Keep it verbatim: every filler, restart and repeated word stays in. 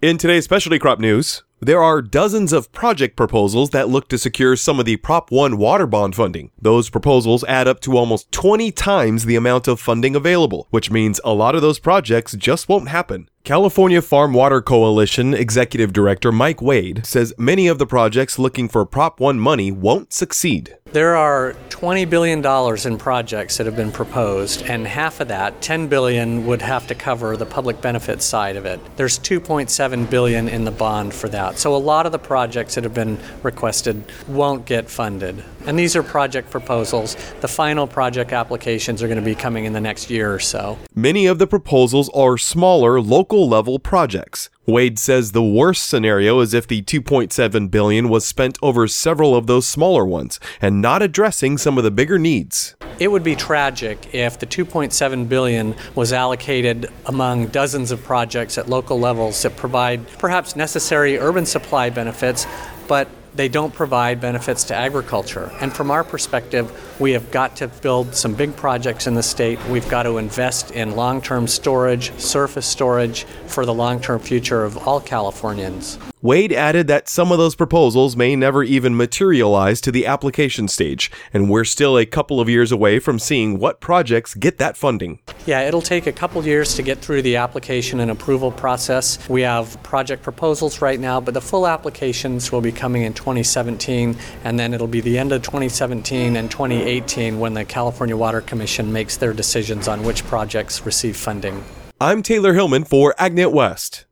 In today's specialty crop news, there are dozens of project proposals that look to secure some of the Prop one water bond funding. Those proposals add up to almost twenty times the amount of funding available, which means a lot of those projects just won't happen. California Farm Water Coalition Executive Director Mike Wade says many of the projects looking for Prop one money won't succeed. There are twenty billion dollars in projects that have been proposed, and half of that, ten billion dollars, would have to cover the public benefits side of it. There's two point seven billion dollars in the bond for that. So a lot of the projects that have been requested won't get funded. And these are project proposals. The final project applications are going to be coming in the next year or so. Many of the proposals are smaller, local-level projects. Wade says the worst scenario is if the two point seven billion dollars was spent over several of those smaller ones and not addressing some of the bigger needs. It would be tragic if the two point seven billion dollars was allocated among dozens of projects at local levels that provide perhaps necessary urban supply benefits, but they don't provide benefits to agriculture. And from our perspective, we have got to build some big projects in the state. We've got to invest in long-term storage, surface storage for the long-term future of all Californians. Wade added that some of those proposals may never even materialize to the application stage, and we're still a couple of years away from seeing what projects get that funding. Yeah, it'll take a couple years to get through the application and approval process. We have project proposals right now, but the full applications will be coming in twenty seventeen, and then it'll be the end of twenty seventeen and twenty eighteen when the California Water Commission makes their decisions on which projects receive funding. I'm Taylor Hillman for AgNet West.